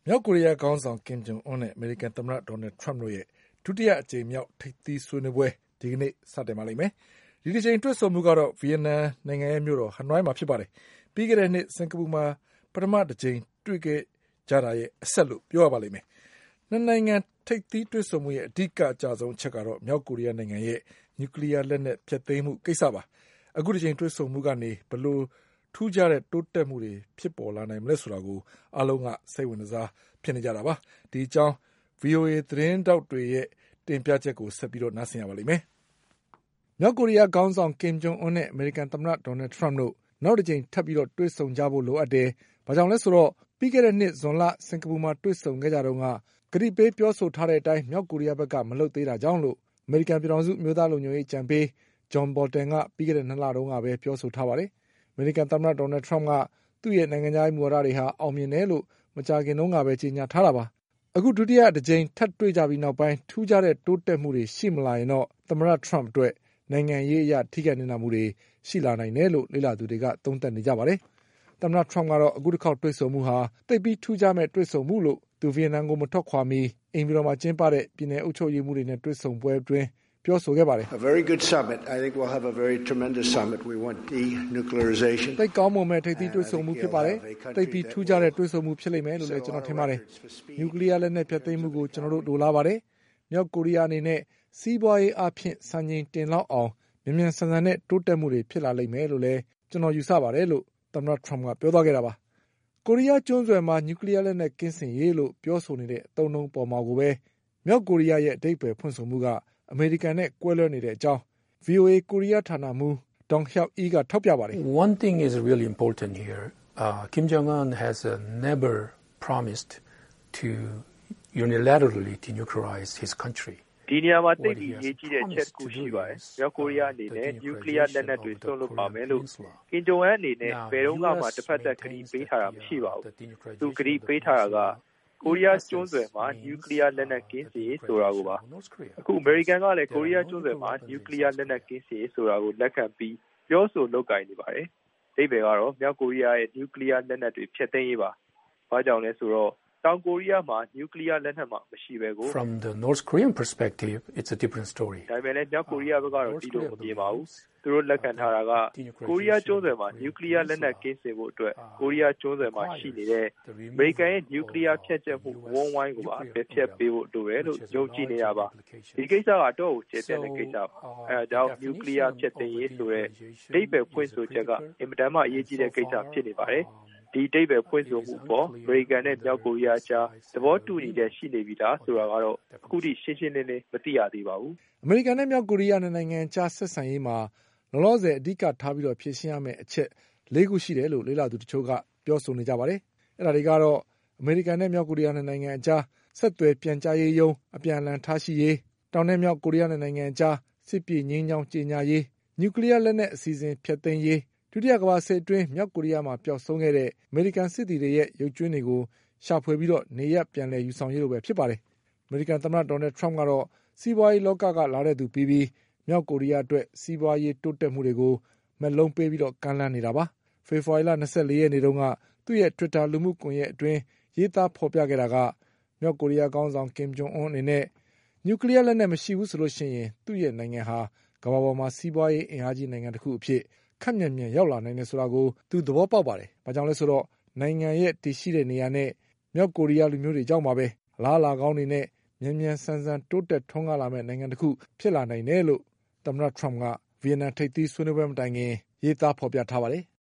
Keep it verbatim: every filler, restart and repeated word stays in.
မြောက်ကိုရီးယားခေါင်းဆောင်ကင်ဂျုံအွန်းနဲ့အမေရိကန်သမ္မတဒေါ်နယ်ထရမ့်တို့ရဲ့ဒုတိယအကြိမ်မြောက်ထိပ်သီးဆွေးနွေးပွဲဒီကနေ့စတင်ပါလိမ့်မယ်။ဒီတစ်ချိန်တွေ့ဆုံမှုကတော့ဗီယက်နမ်နိုင်ငံရဲ့မြို့တော်ဟနွိုင်းမှာဖြစ်ပါတယ်။ပြီးခဲ့တဲ့နှစ်စင်ကာပူမှာပထမတစ်ကြိမ်တွေ့ခဲ့ကြတာရဲ့အဆက်လို့ပြောရပါလိမ့်မယ်။နှစ်နိုင်ငံထိပ်သီးတွေ့ဆုံမှုရဲ့အဓိကအကျဆုံးအချက်ကတော့မြောက်ကိုရီးယားနိုင်ငံရဲ့နျူကလီးယားလက်နက်ဖျက်သိမ်းမှုကိစ္စပါ။အခုတစ်ချိန်တွေ့ဆုံမှုကနေဘယ်လိုထူးခြားတဲ့တိုးတက်မှုတွေဖြစ်ပေါ်လာနိုင်မလဲဆိုတာကိုအားလုံးကစိတ်ဝင်စားဖြစ်နေကြတာပါ။ဒီအကြောင်း ဗွီအိုအေ သတင်းတောက်တွေရဲ့တင်ပြချက်ကိုဆက်ပြီးတော့နားဆင်ရပါလိမ့်မယ်။မြောက်ကိုရီးယားခေါင်းဆောင်ကင်ဂျုံအွန်းနဲ့အမေရိကန်သမ္မတဒေါ်နယ်ထရမ့်တို့နောက်တစ်ကြိမ်ထပ်ပြီးတော့တွေ့ဆုံကြဖို့လိုအပ်တယ်။ဘာကြောင့်လဲဆိုတော့ပြီးခဲ့တဲ့နှစ်ဇွန်လစင်ကာပူမှာတွေ့ဆုံခဲ့ကြတုန်းကကတိပေးပြောဆိုထားတဲ့အတိုင်းမြောက်ကိုရီးယားဘက်ကမလုပ်သေးတာကြောင့်လို့အမေရိကန်ပြည်ထောင်စုမျိုးသားလုံခြုံရေးအကြံပေးဂျွန်ဘော်တန်ကပြီးခဲ့တဲ့နှစ်လတုန်းကပဲပြောဆိုထားပါတယ်။အမေရိကန်သမ္မတဒေါ်နယ်ထရမ့်ကသူ့ရဲ့နိုင်ငံခြားရေးမူဝါဒတွေဟာအောင်မြင်တယ်လို့မကြာခင်တုန်းကပဲကြေညာထားတာပါ။အခုဒုတိယတစ်ကြိမ်ထပ်တွေ့ကြပြီးနောက်ပိုင်းထူးခြားတဲ့တိုးတက်မှုတွေရှိမလာရင်တော့သမ္မတထရမ့်အတွက်နိုင်ငံရေးအရထိခိုက်နေတာမှုတွေရှိလာနိုင်တယ်လို့လေ့လာသူတွေကသုံးသပ်နေကြပါတယ်။သမ္မတထရမ့်ကတော့အခုတစ်ခေါက်တွေ့ဆုံမှုဟာသိပ်ပြီးထူးခြားမဲ့တွေ့ဆုံမှုလို့သူဗီယက်နမ်ကိုမထွက်ခွာမီအိမ်ပြည်တော်မှာကျင်းပတဲ့ပြည်내အုပ်ချုပ်ရေးမှုတွေနဲ့တွေ့ဆုံပွဲအတွင်းပြောဆိုခဲ့ပါတယ်။ A very good summit. I think we'll have a very tremendous summit. We want denuclearization. သိပ်ကောင်းမွန်မဲ့ထိပ်သီးတွေ့ဆုံမှုဖြစ်ပါတယ်။သိပ်ပြီးထူးခြားတဲ့တွေ့ဆုံမှုဖြစ်လိမ့်မယ်လို့လည်းကျွန်တော်ထင်ပါတယ်။နျူကလီးယားလက်နက်ဖျက်သိမ်းမှုကိုကျွန်တော်တို့လိုလားပါတယ်။မြောက်ကိုရီးယားအနေနဲ့စီးပွားရေးအဖြစ်စံချိန်တင်လောက်အောင်မြန်မြန်ဆန်ဆန်နဲ့တိုးတက်မှုတွေဖြစ်လာလိမ့်မယ်လို့လည်းကျွန်တော်ယူဆပါတယ်လို့သမ္မတထရမ့်ကပြောသွားခဲ့တာပါ။ကိုရီးယားကျွန်းဆွယ်မှာနျူကလီးယားလက်နက်ကင်းစင်ရေးလို့ပြောဆိုနေတဲ့အသုံးအနှုန်းပေါ်မှာကိုပဲမြောက်ကိုရီးယားရဲ့အဓိပ္ပာယ်ဖွင့်ဆိုမှုကအမေရိကန်နဲ့ကွဲလွဲနေတဲ့အကြောင်း ဗွီအိုအေ ကိုရီးယားဌာနမှူးဒေါန်ဟျောက်အီးကထောက်ပြပါတယ်။ One thing is really important here. Uh, Kim Jong-un has uh, never promised to unilaterally denuclearize his country. ဒီနေရာမှာသိပြီးရေးကြီးတဲ့ချက်ကိုရှိပါတယ်။မြောက်ကိုရီးယားအနေနဲ့နျူကလ িয়ার လက်နက်တွေစွန့်လွတ်ပါမယ်လို့ကင်ဂျုံအွန်းအနေနဲ့ဘယ်တော့မှတစ်ဖက်သက်ကတိပေးထားတာမရှိပါဘူး။သူကတိပေးထားတာကကိုရီးယားကျွန်းဆွယ်မှာနျူကလ িয়ার လက်နက်ကင်းစင်ရေးဆိုတာကိုပါအခုအမေရိကန်ကလည်းကိုရီးယားကျွန်းဆွယ်မှာနျူကလ িয়ার လက်နက်ကင်းစင်ရေးဆိုတာကိုလက်ခံပြီးပြောဆိုလုပ်ကိုင်နေပါတယ်။ဒီဘက်ကတော့မြောက်ကိုရီးယားရဲ့နျူကလ িয়ার လက်နက်တွေဖျက်သိမ်းရေးပါ။ဘာကြောင့်လဲဆိုတော့တောင်ကိုရီးယားမှာနျူကလ িয়ার လက်နက်မှမရှိပဲကို From the North Korean perspective it's a different story. ဒါပေမဲ့လည်းမြောက်ကိုရီးယားဘက်ကတော့ဒီလိုမမြင်ပါဘူး။သူတို့လက်ခံထားတာကကိုရီးယားကျွန်းဆွယ်မှာနျူကလ িয়ার လက်နက်ကင်းစင်ဖို့အတွက်ကိုရီးယားကျွန်းဆွယ်မှာရှိနေတဲ့အမေရိကန်ရဲ့နျူကလ িয়ার ဖျက်ချက်မှုဝန်းဝိုင်းကိုပါဖျက်ပေးဖို့လိုတယ်လို့ယုံကြည်နေတာပါ။ဒီကိစ္စကတော့ကျေပြတဲ့ကိစ္စပါ။အဲဒါကြောင့်နျူကလ িয়ার ဖျက်သိမ်းရေးဆိုတဲ့ဒိဗ္ဗေဖွင့်ဆိုချက်ကအင်မတန်မှအရေးကြီးတဲ့ကိစ္စဖြစ်နေပါတယ်။ဒီဒိဗ္ဗေဖွင့်ဆိုမှုပေါ်အမေရိကန်နဲ့မြောက်ကိုရီးယားကြားသဘောတူညီချက်ရှိနေပြီလားဆိုတာကတော့အခုထိရှင်းရှင်းလင်းလင်းမသိရသေးပါဘူး။အမေရိကန်နဲ့မြောက်ကိုရီးယားနိုင်ငံကြားဆက်ဆံရေးမှာလောလောဆယ်အဓိကထားပြီးတော့ဖြည့်ရှင်းရမယ့်အချက်လေးခုရှိတယ်လို့လေ့လာသူတချို့ကပြောဆိုနေကြပါတယ်။အဲဒါတွေကတော့အမေရိကန်နဲ့မြောက်ကိုရီးယားနိုင်ငံအကြားဆက်သွယ်ပြန်ကြားရေးယုံအပြန်အလှန်ထားရှိရေးတောင်နဲ့မြောက်ကိုရီးယားနိုင်ငံအကြားစစ်ပြေငြိမ်းချောင်းကြေညာရေးနျူကလ িয়ার လက်နက်အစီအစဉ်ဖျက်သိမ်းရေးဒုတိယကမ္ဘာစစ်အတွင်းမြောက်ကိုရီးယားမှာပျောက်ဆုံးခဲ့တဲ့အမေရိကန်စစ်သည်တွေရဲ့ရုပ်ကြွင်းတွေကိုရှာဖွေပြီးတော့နေရပ်ပြန်လည်ယူဆောင်ရေးလိုပဲဖြစ်ပါတယ်။အမေရိကန်သမ္မတဒေါ်နယ်ထရမ့်ကတော့စီးပွားရေးလောကကလာတဲ့သူပြီးပြီးမြောက်ကိုရီးယားအတွက်စီးပွားရေးတိုးတက်မှုတွေကိုမက်လုံးပေးပြီးတော့ကမ်းလှမ်းနေတာပါ။ဖေဖော်ဝါရီလ၂၄ရက်နေ့တုန်းကသူ့ရဲ့ Twitter လူမှုကွန်ရက်အတွင်းရေးသားဖော်ပြခဲ့တာကမြောက်ကိုရီးယားခေါင်းဆောင်ကင်ဂျုံအွန်းအနေနဲ့နျူကလ িয়ার လက်နက်မရှိဘူးဆိုလို့ရှိရင်သူ့ရဲ့နိုင်ငံဟာကမ္ဘာပေါ်မှာစီးပွားရေးအင်အားကြီးနိုင်ငံတစ်ခုအဖြစ်ခက်မြန်မြန်ရောက်လာနိုင်တယ်ဆိုတာကိုသူသဘောပေါက်ပါတယ်။ဘာကြောင့်လဲဆိုတော့နိုင်ငံရဲ့တည်ရှိတဲ့နေရာနဲ့မြောက်ကိုရီးယားလူမျိုးတွေကြောင့်ပါပဲ။အလားအလာကောင်းတွေနဲ့မြန်မြန်ဆန်ဆန်တိုးတက်ထွန်းကားလာမဲ့နိုင်ငံတစ်ခုဖြစ်လာနိုင်တယ်လို့သမ္မတထရမ့်ကဗီယက်နမ်ထိပ်သီးဆွေးနွေးပွဲမတိုင်ခင်ရေးသားဖော်ပြထားပါတယ်။